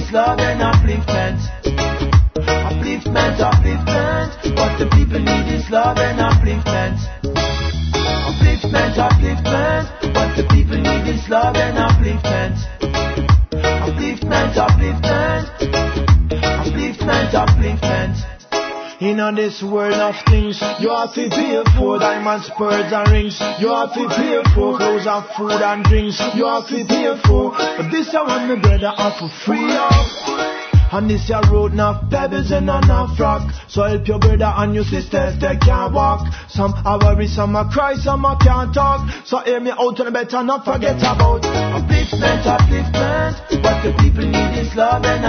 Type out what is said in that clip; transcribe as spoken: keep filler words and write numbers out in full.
is love and upliftment. Upliftment, upliftment. What the people need is love and upliftment. Upliftment, upliftment. What the people need is love and upliftment. Upliftment, upliftment. Upliftment, upliftment. In this world of things, you have to pay for diamonds, pearls and rings. You have to pay for clothes and food and drinks. You have to pay for. But this I want my brother have for free of. And this your road, not pebbles and not a rock. So help your brother and your sisters, they can't walk. Some are worry, some are cry, some are can't talk. So hear me out and better not forget about upliftment, upliftment. What the people need is love and